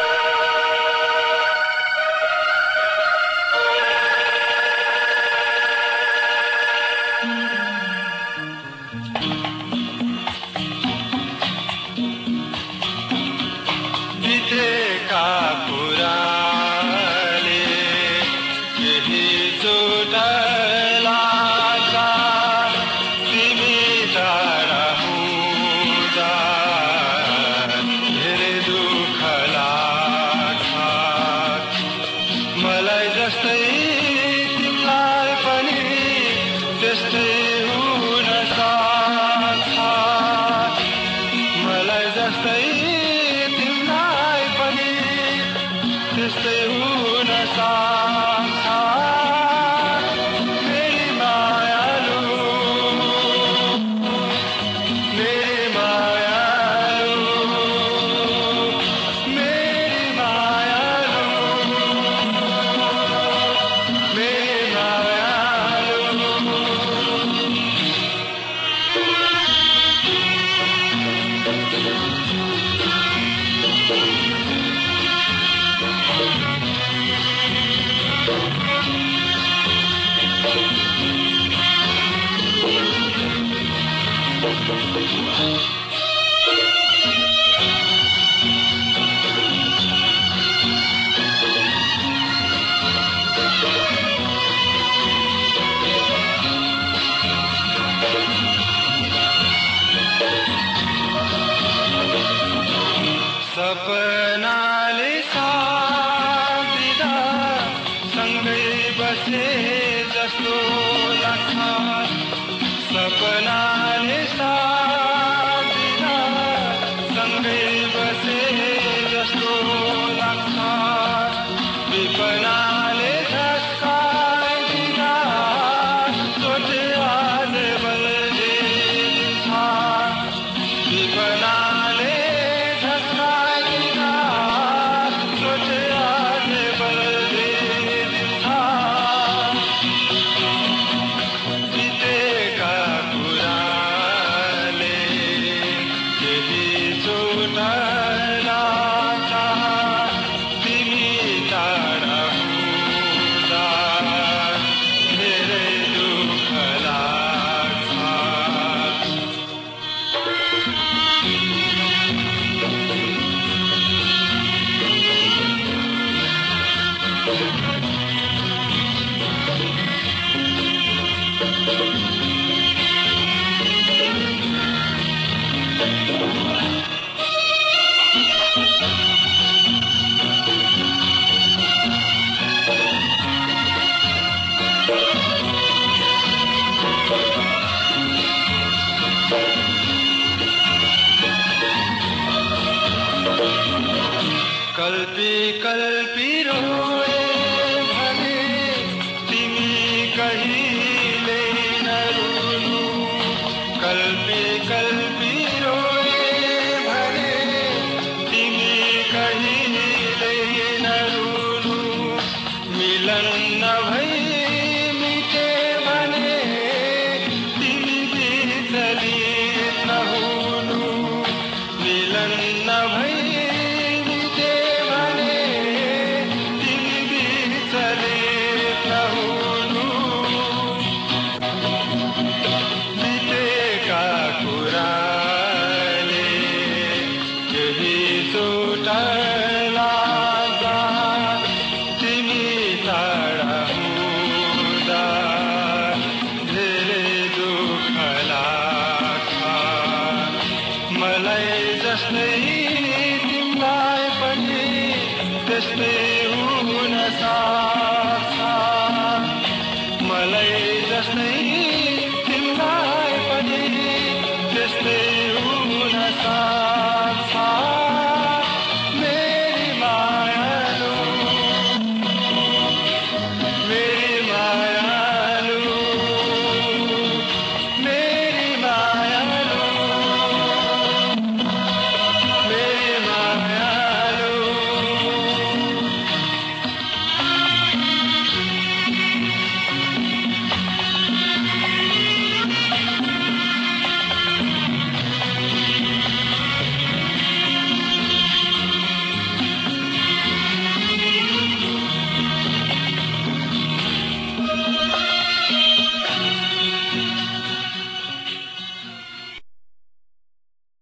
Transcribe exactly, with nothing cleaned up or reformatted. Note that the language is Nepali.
बितेका कुराले केही झुट लाग्छ, तिमी टाढा हुँदा धेरै दुःख लाग्छ। मलाई जस्तै तिमीलाई पनि त्यस्तै हुन सक्छ, मलाई जस्तै त्यस्तै हुन सक्छ। मेरी मायालु, मेरी मायालु, मेरी मायालु, मेरी मायालु। सपनाले साथ दिँदा सँगै बसे जस्तो लाग्छ, सपनाले साथ दिँदा सँगै बसे जस्तो लाग्छ, विपनाले झस्काइदिँदा सोचे आज बल्झिन्छ, विपनाले कल्पी कल्पी रोए भने तिमी कहिले नरुनु, कल्पी कल्पी रोए भने तिमी कहिले नरुनु, मिलन नभई मिटे भने तिमी विचलित नहुनु, मिलन नभई मलाई जस्तै तिमीलाई पनि त्यस्तै